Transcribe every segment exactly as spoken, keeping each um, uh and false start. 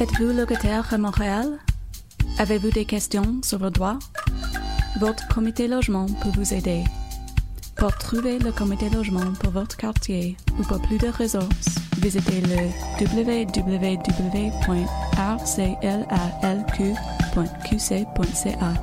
Êtes-vous locataire à Montréal? Avez-vous des questions sur vos droits? Votre comité logement peut vous aider. Pour trouver le comité logement pour votre quartier ou pour plus de ressources, visitez le w w w point r c l a l q point q c point c a.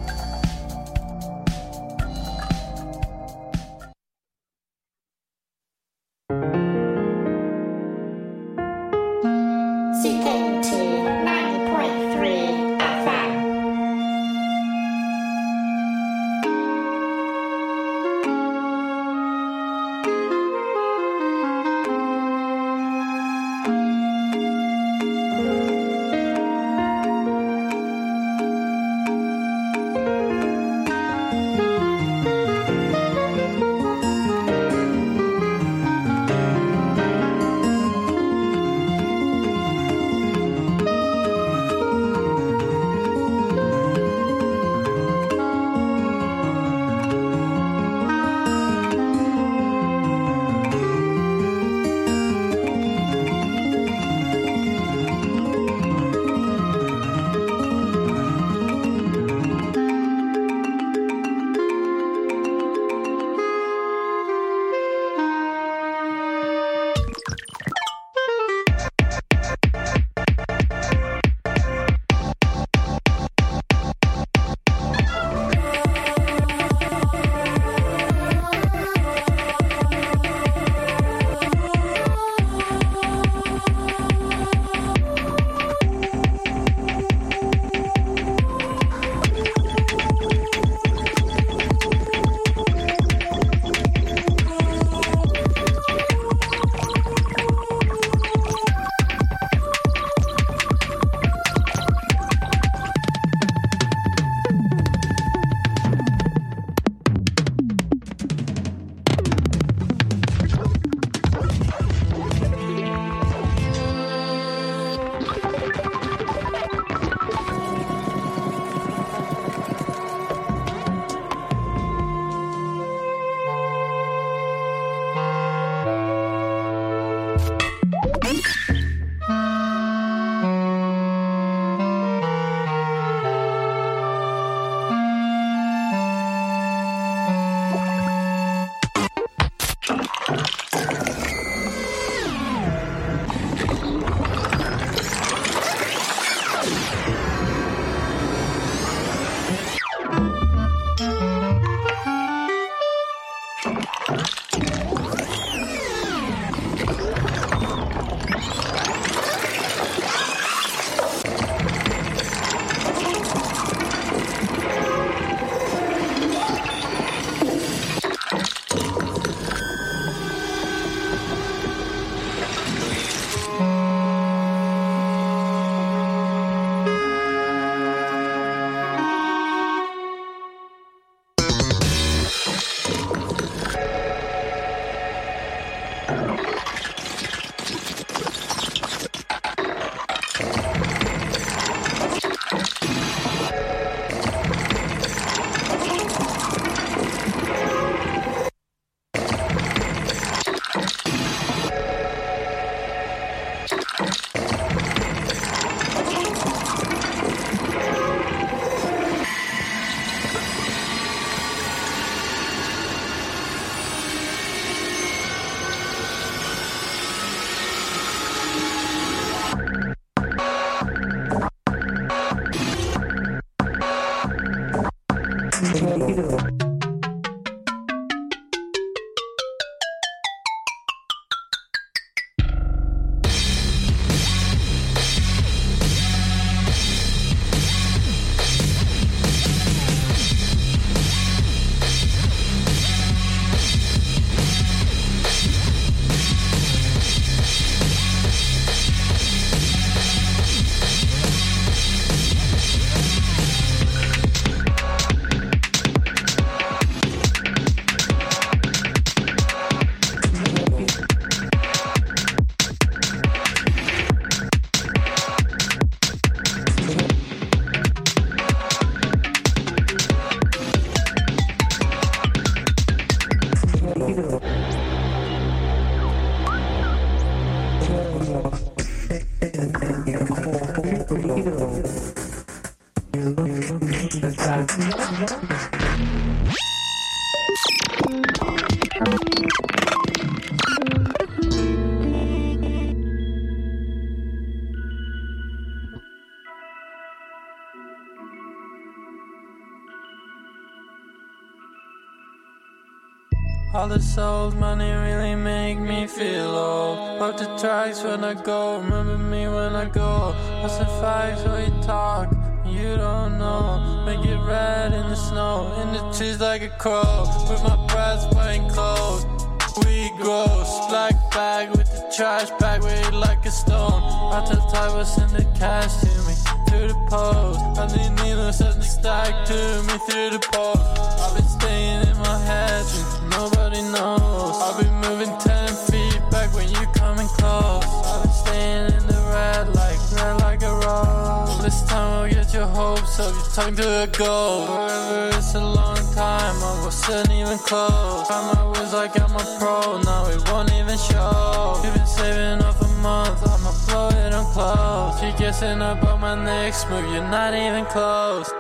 All the souls, money really make me feel old. Up the tracks when I go, remember me when I go. What's the facts when you talk? You don't know. Make it red in the snow, in the trees like a crow. With my breath wearing clothes. We gross, black bag with the trash bag, weighed like a stone. I tell Ty was send the cash to me through the post. I need needles send the stack to me through the post. I've been staying in my head, nobody knows. I've been moving ten feet back when you coming close. I've been staying in the red like, red like a rose. This time I'll get your hopes up, you're talking to a ghost. Forever it's a long time, I wasn't even close. Got my words like I'm a pro, now it won't even show. You've been saving up a month, I'ma blow it on close. You're guessing about my next move, you're not even close.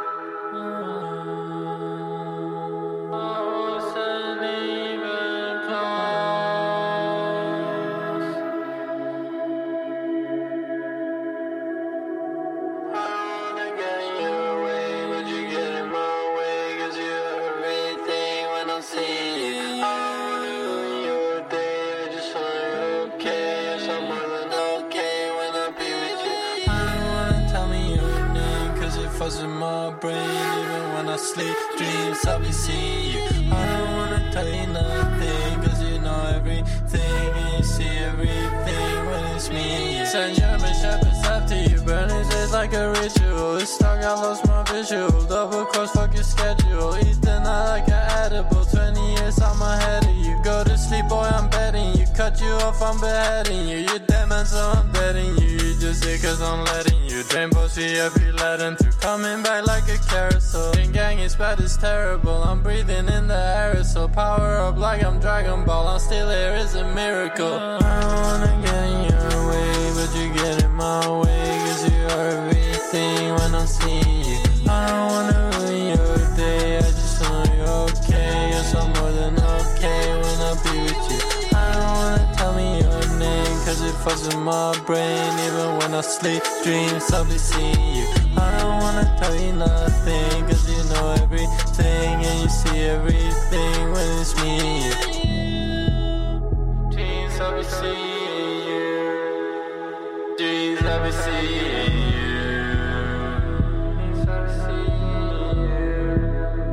Sleep, dreams, I'll be seeing you. I don't wanna tell you nothing, cause you know everything, and you see everything when it's me. Send German shepherds after you, burning days like a ritual. It's stuck, I lost my visual. Double cross, fuck your schedule. Eat the night like an edible. Twenty years, I'm ahead of you. Go to sleep, boy, I'm betting you. Cut you off, I'm beheading you. You're dead man, so I'm betting you. You just here cause I'm letting you. Drain pussy every letting through. Coming back like a carousel. Gang gang is bad, it's terrible. I'm breathing in the aerosol. Power up like I'm Dragon Ball. I'm still here, it's a miracle. I don't wanna get in your way, but you get in my way. Cause you are everything when I'm seeing you. I don't wanna ruin your day, I just know you're okay. You're so more than okay when I be with you. I don't wanna tell me your name, cause it fucks with my brain. Even when I sleep, dreams, I'll be seeing you. I don't wanna tell you nothing, cause you know everything, and you see everything when it's me and you. Dreams, I'll be seeing you. Dreams, I'll be seeing you. Dreams, I'll be seeing you.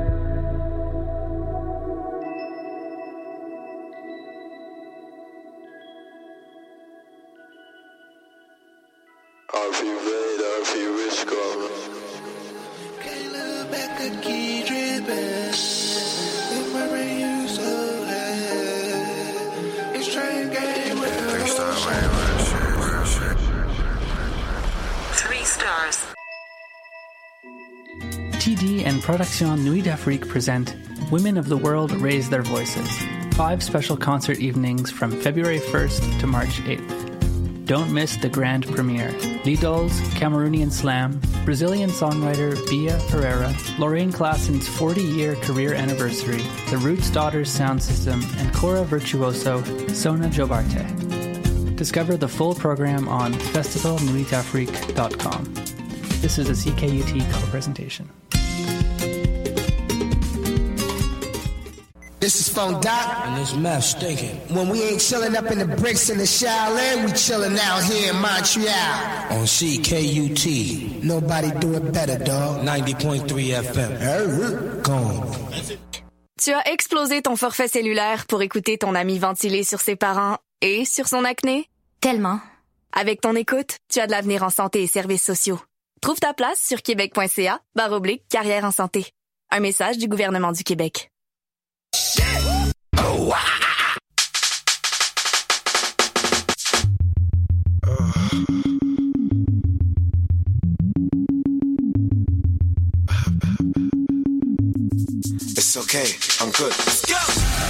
R P Vader, R P Risco. Can't look back, I keep dripping. In my brain, you so high. It's train game, Three stars. T D and Production Nuit d'Afrique present Women of the World Raise Their Voices. Five special concert evenings from February first to March eighth. Don't miss the grand premiere. Lidol's Cameroonian Slam, Brazilian songwriter Bia Pereira, Lorraine Klassen's forty-year career anniversary, the Roots Daughters sound system, and Kora virtuoso Sona Jobarte. Discover the full program on festival nuit afrique dot com. This is a C K U T co-presentation. This is Funk Doc. And this meth stinking. When we ain't chilling up in the bricks in the Shaolin, we chilling out here in Montreal. On C K U T. Nobody do it better, dog. ninety point three F M. Gone. Tu as explosé ton forfait cellulaire pour écouter ton ami ventiler sur ses parents et sur son acné? Tellement. Avec ton écoute, tu as de l'avenir en santé et services sociaux. Trouve ta place sur québec.ca barre oblique carrière en santé. Un message du gouvernement du Québec. Oh, ah. It's okay, I'm good. Let's go!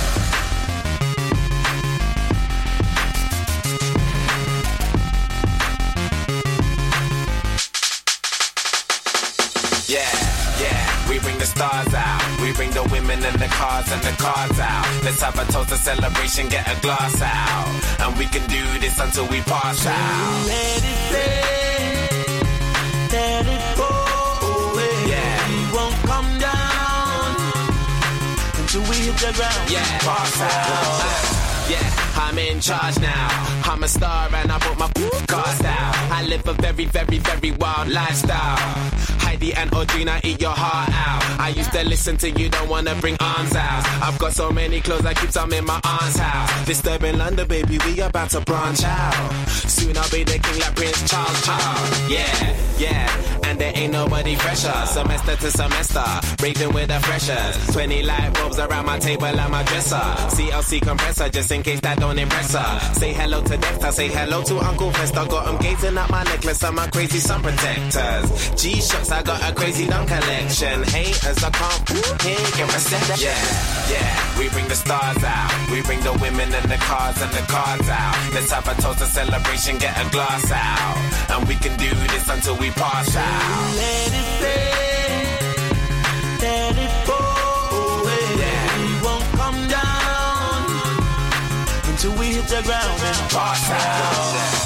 Yeah, yeah, we bring the stars out. We bring the women and the cars and the cars out. Let's have a toast, a celebration, get a glass out. And we can do this until we pass out. Let it rain, let it pour away. Yeah. We won't come down until we hit the ground. Yeah, pass out. Yeah, I'm in charge now. I'm a star and I put my cast out. I live a very, very, very wild lifestyle. Heidi and Audrina, eat your heart out. I used to listen to you, don't wanna bring arms out. I've got so many clothes, I keep some in my aunt's house. Disturbing London, baby, we about to branch out. Soon I'll be the king like Prince Charles, Charles. Yeah, yeah, and there ain't nobody fresher. Semester to semester, raving with the freshers. twenty light bulbs around my table and my dresser. C L C compressor, just in case that don't impress her. Say hello to Dexter, say hello to Uncle Fester. Got him gazing at my necklace and my crazy sun protectors. G-Shocks, I got a crazy dumb collection. Haters, I can't hear you reset. Yeah, yeah, we bring the stars out. We bring the women and the cars and the cards out. Let's have a toast, a celebration, get a glass out. And we can do this until we pass out. Let it play, let it go away. Yeah. We won't come down until we hit the ground and pass out.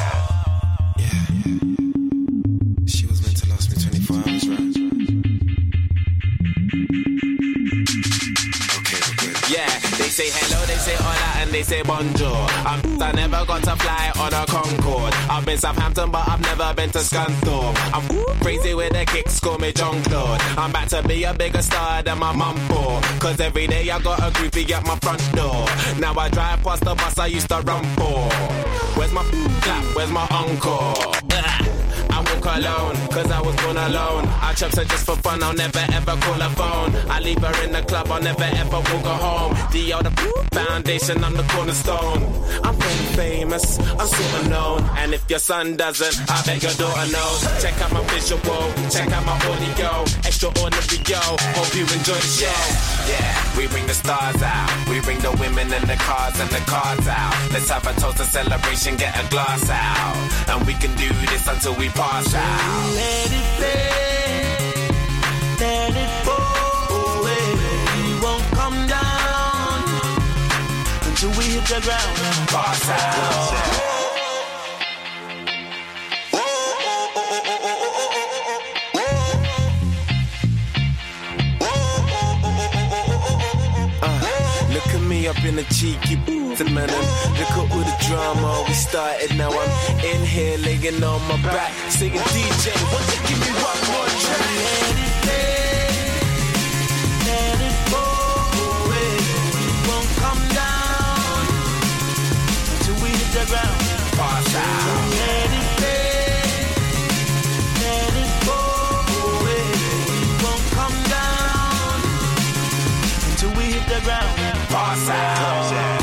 Say hello, they say hola, and they say bonjour. I'm, I never got to fly on a Concorde. I've been Southampton, but I've never been to Scunthorpe. I'm crazy with the kicks, call me John Claude. I'm about to be a bigger star than my mum for. Cause every day I got a groupie at my front door. Now I drive past the bus I used to run for. Where's my clap? Where's my encore? I walk alone, cause I was born alone. I chop her just for fun, I'll never ever call her phone. I leave her in the club, I'll never ever walk her home. D L the foundation, I'm the cornerstone. I'm very famous, I'm super known. And if your son doesn't, I bet your daughter knows. Check out my visual, check out my audio. Extraordinary, yo, hope you enjoy the show. Yeah, yeah, we bring the stars out. We bring the women and the cars and the cards out. Let's have a toast, a celebration, get a glass out. And we can do this until we pass out. Let it play, let it go away. We won't come down until we hit the ground and pass out. Up in a cheeky booth, man. Look at all the drama we started. Now I'm in here laying on my back, singing D J. Won't you give me one more track? Let it play, let it go away. We won't come down until we hit the ground. Pass out. Let it play, let it go away. We won't come down until we hit the ground. Pass out.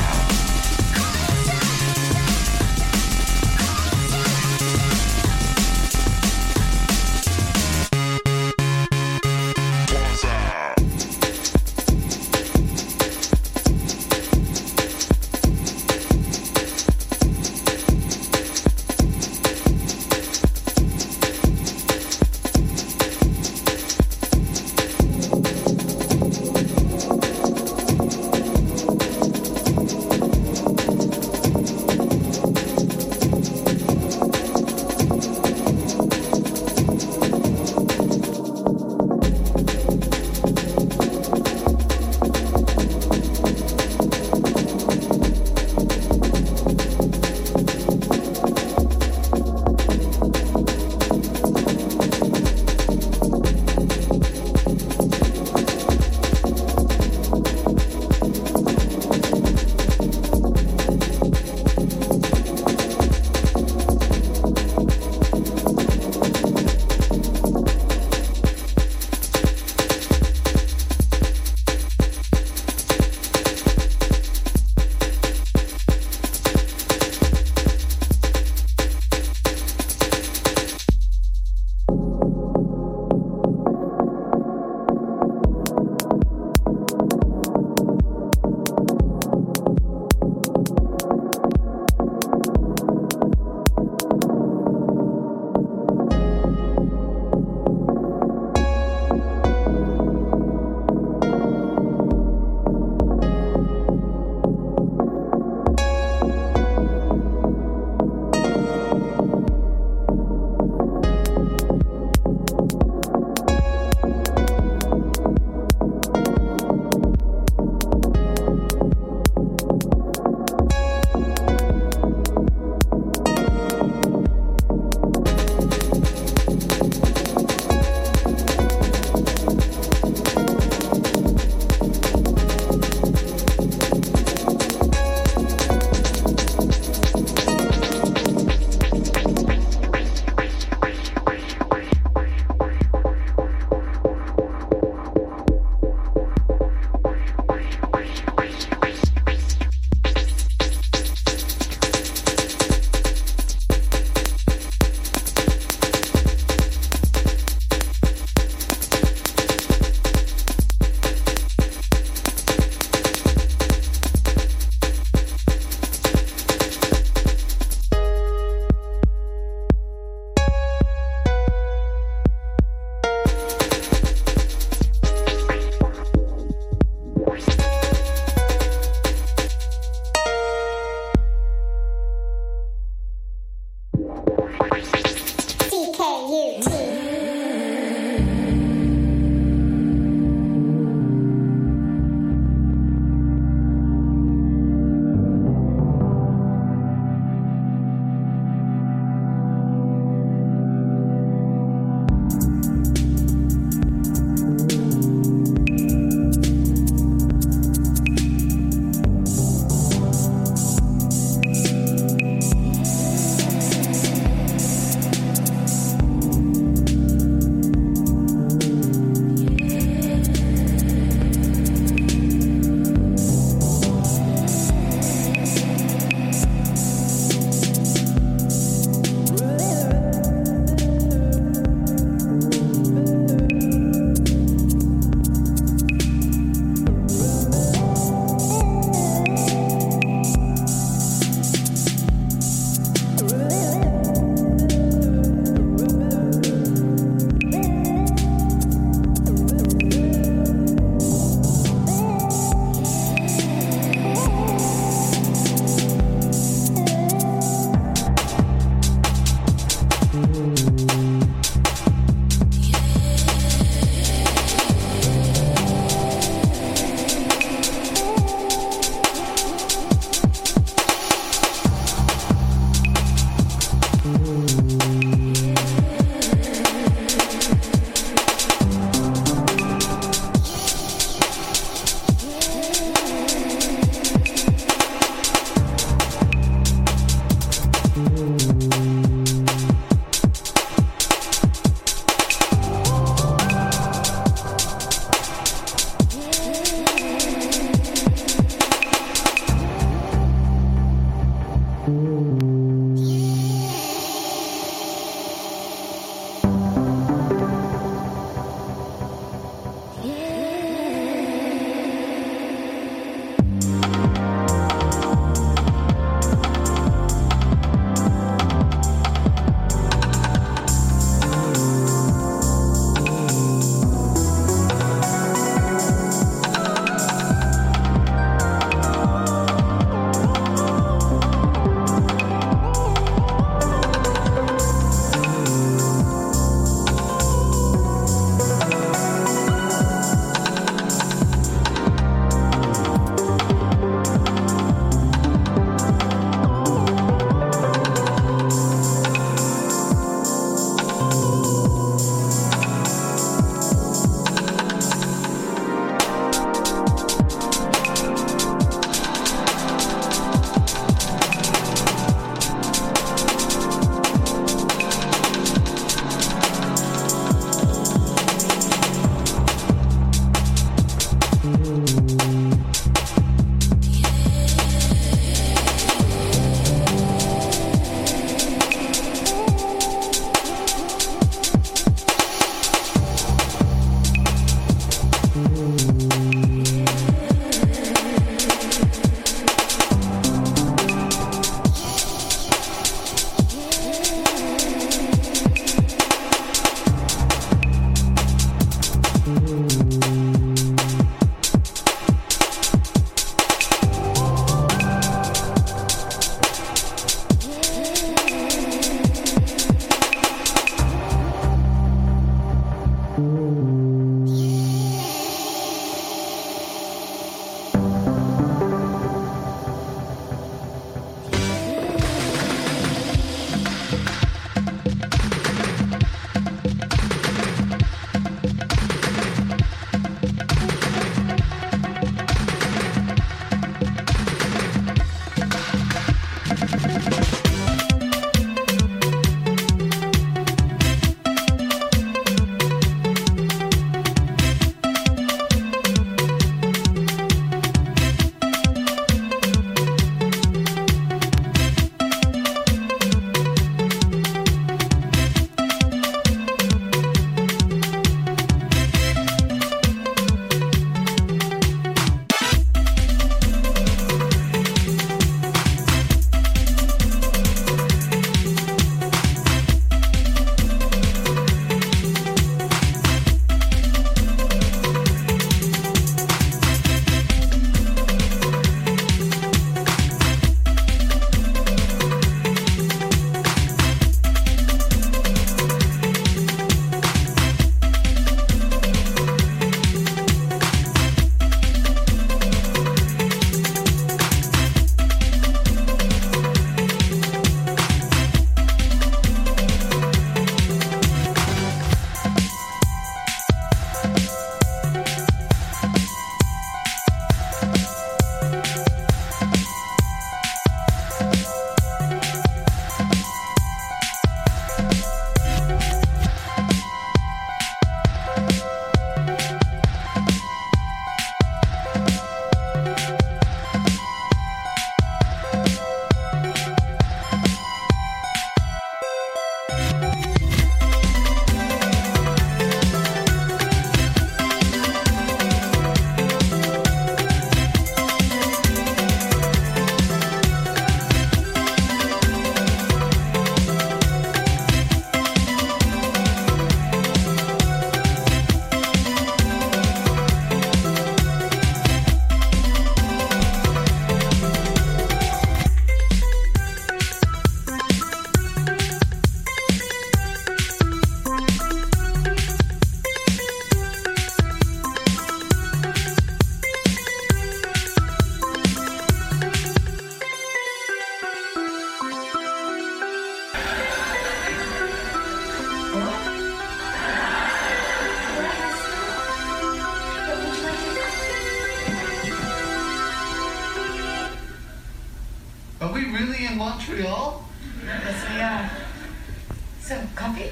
really in Montreal? Yes, we are. So, coffee?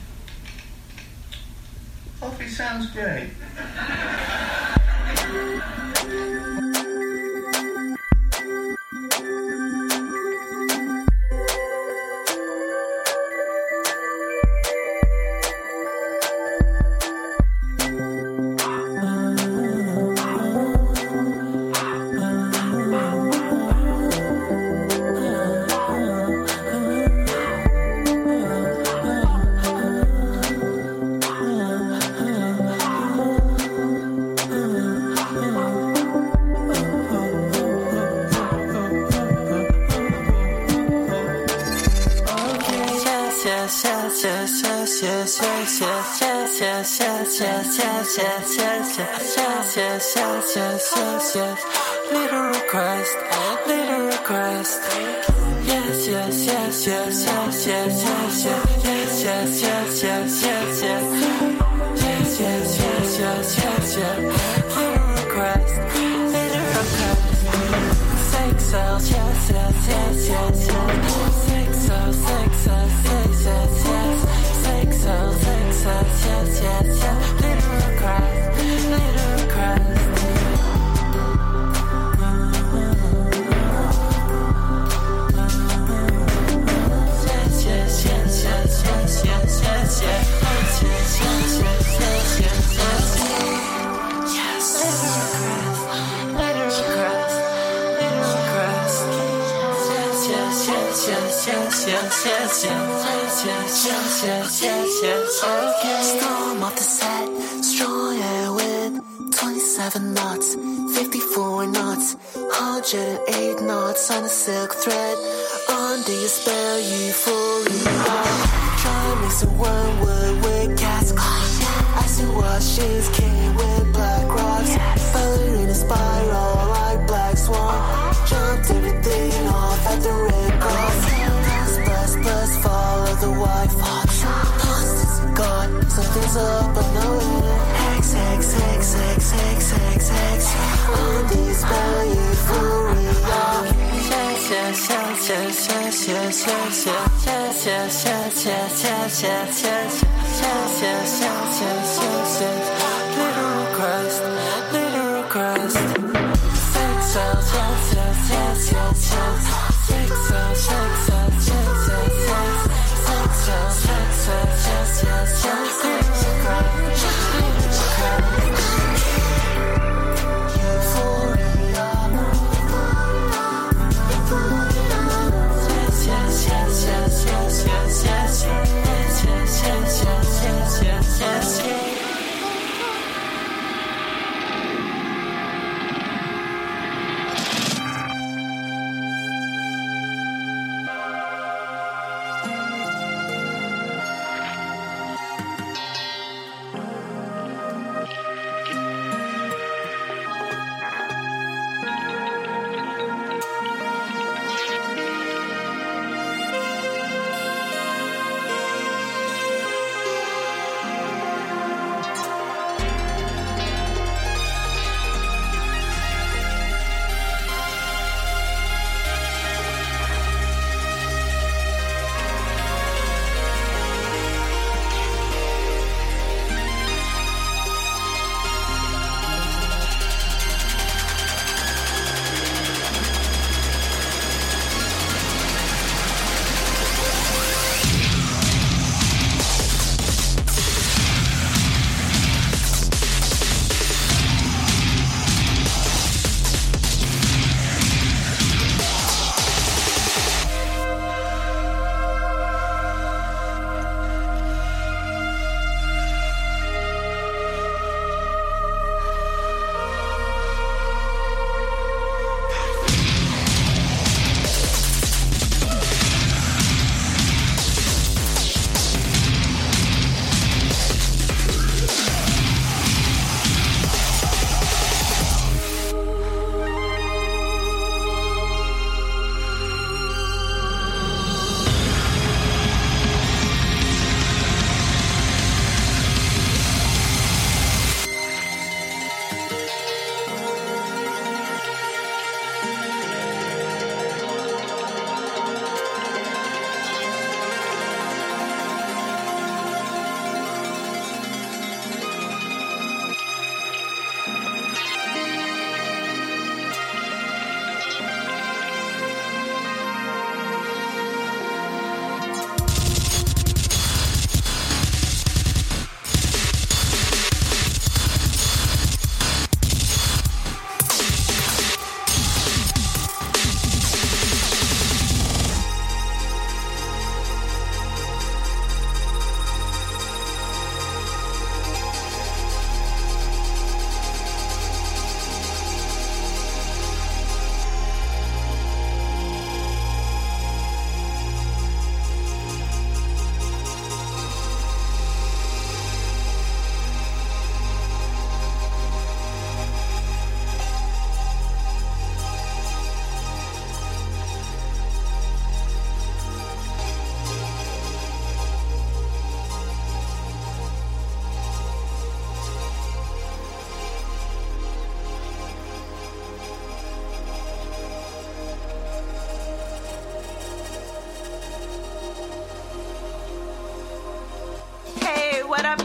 Coffee sounds great. Little request, little request. Yes, yes, yes, yes, yes, yes, yes, yes, yes, yes, yes, yes, yes. Yes, yes, yes, yes, yes, yes. Little request, little request. Sex cells, yes, yes, yes, yes, yes. Sex cells, sex cells, yes, yes, yes. Sex cells, sex cells, yes, yes, yes. Little request, little request. Storm off the set, strong air wind, twenty-seven knots, fifty-four knots, one hundred eight knots on a silk thread. Under your spell, euphoria. Try to mix a wormwood with cat's claw. I see what she's king with black rocks. Ballerina spiral like black swan. Jumped everything off at the red cross. Plus, plus, plus, follow the white fox. God, something's up, I know it. Hex, hex, hex, hex, hex, hex, hex. On these spell euphoria. Yes, yes, yes, yes, yes, yes, yes, yes, yes, yes, yes, yes, yes, yes, yes, yes, yes, yes, yes, yes. Little request, little request. Sex cells, yes, yes, yes, yes, yes. Sex cells, sex cells, yes, yes, yes. Sex cells, sex cells, yes, yes, yes. Little request, little request.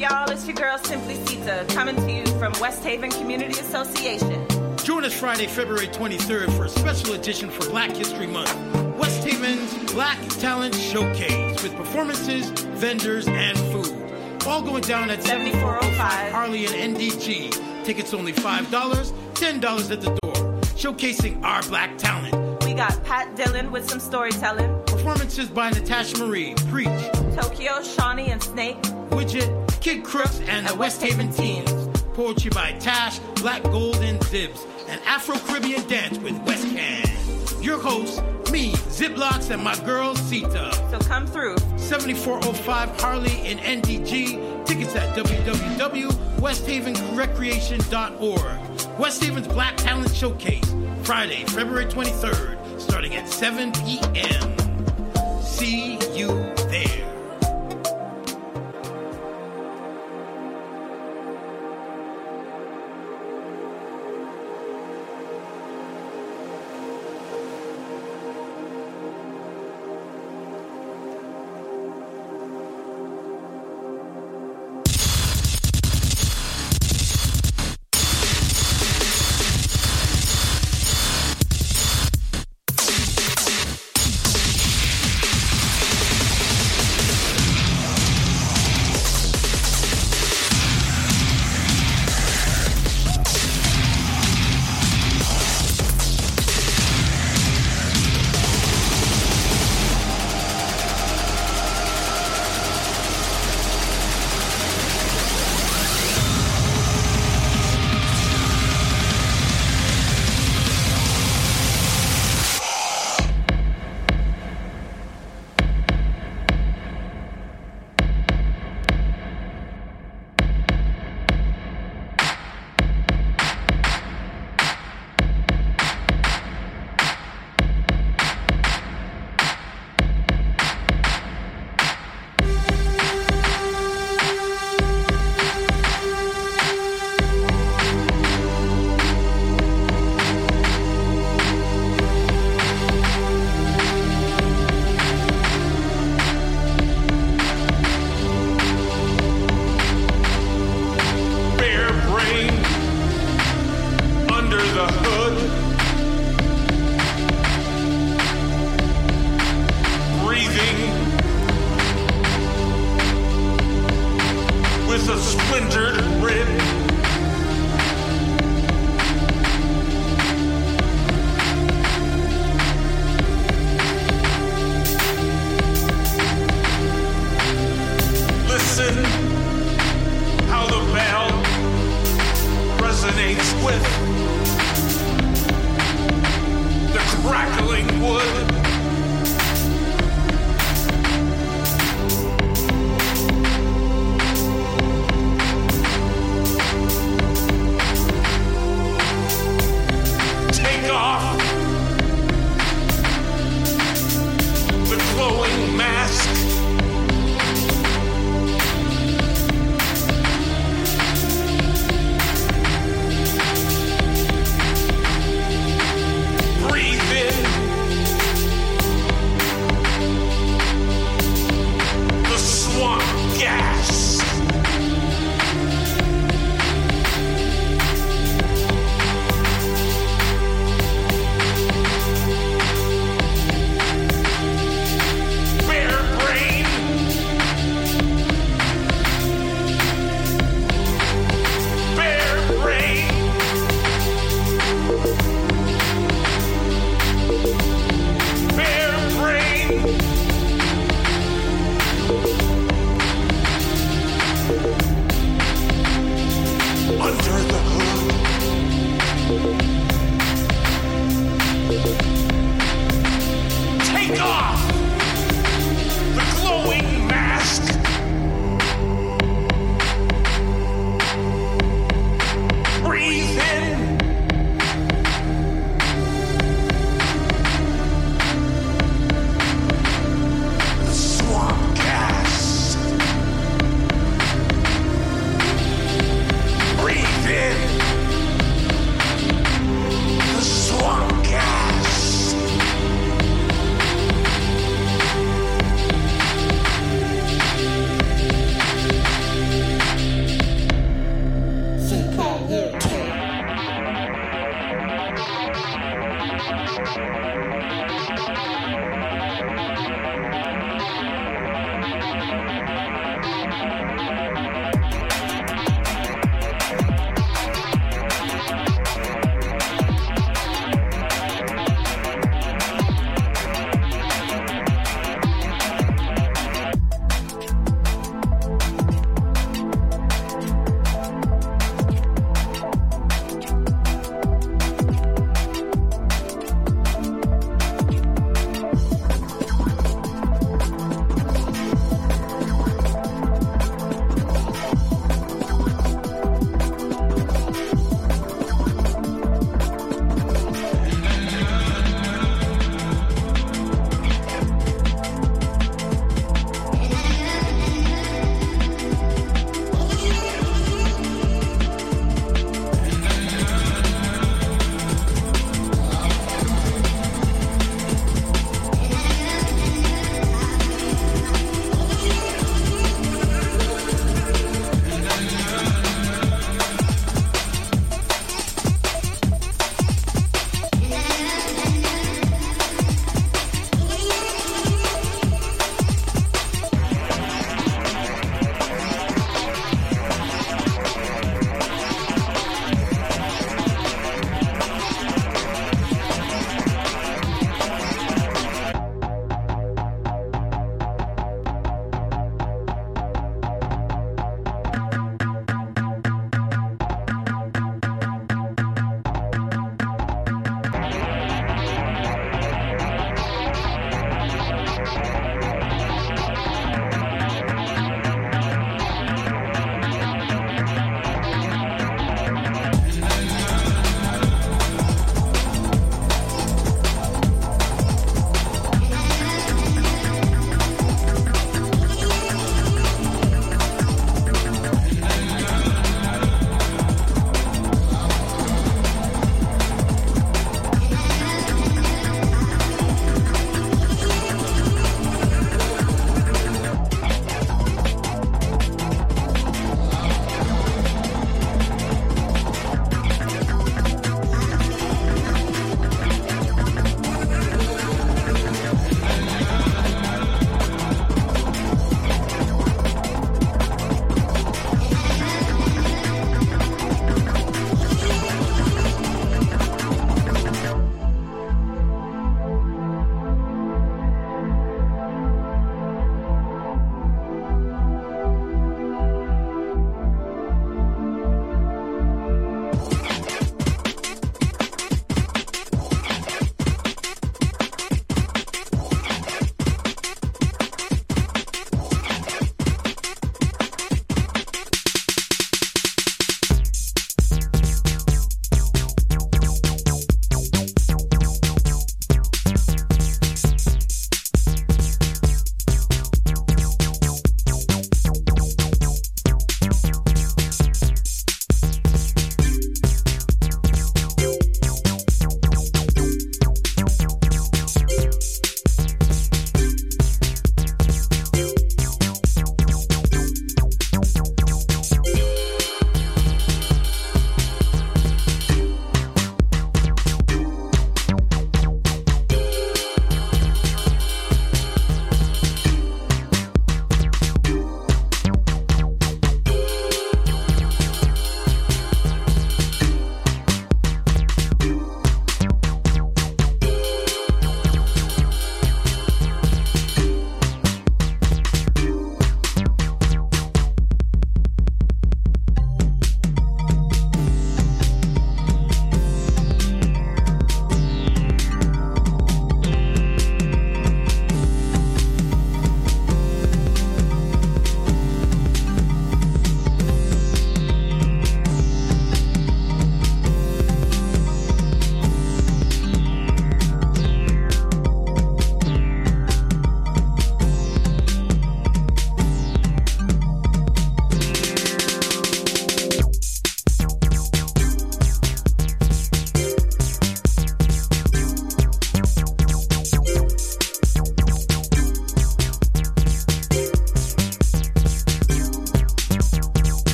y'all? It's your girl, Simply Sita, coming to you from West Haven Community Association. Join us Friday, February twenty-third for a special edition for Black History Month. West Haven's Black Talent Showcase with performances, vendors, and food. All going down at seventy-four oh five Harley and N D G. Tickets only five dollars, ten dollars at the door. Showcasing our black talent. We got Pat Dillon with some storytelling. Performances by Natasha Marie, Preach, Tokyo, Shawnee, and Snake, Widget, Kid Crooks, and, and the West Haven Teens. Poetry by Tash, Black Gold, and Zibs. And Afro-Caribbean dance with West Can. Your host, me, Ziplocs, and my girl, Sita. So come through. seventy-four oh five Harley in N D G. Tickets at w w w dot west haven recreation dot org. West Haven's Black Talent Showcase, Friday, February twenty-third, starting at seven p.m. See you there.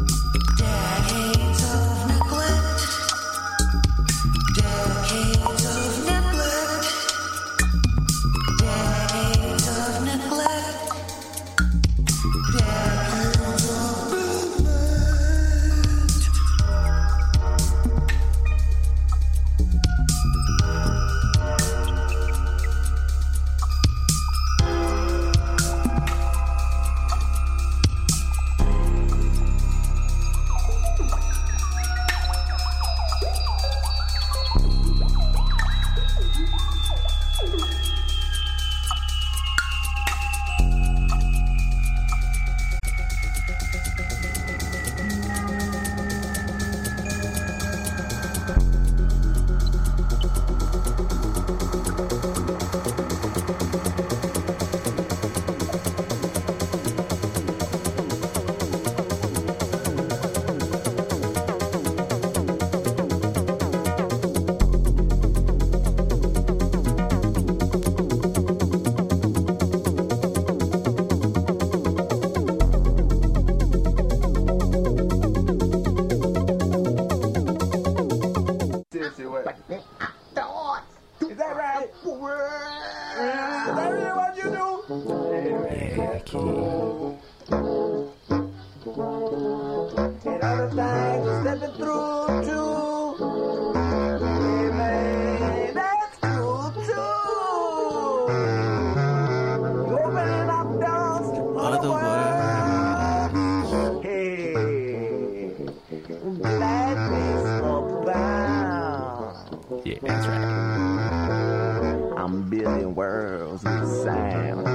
Yeah, that's right. I'm a billion worlds with the sound.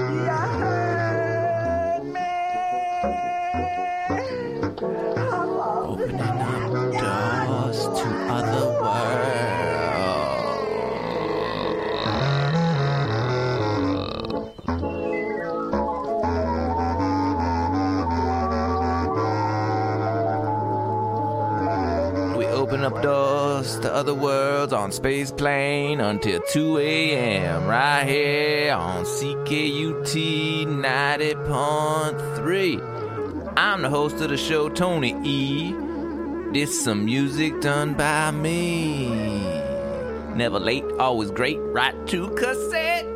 Opening up doors to other worlds. We open up doors to other worlds on Space Plane until two a.m. right here on C K U T ninety point three. I'm the host of the show, Tony E. This some music done by me. Never late, always great, right to cassette.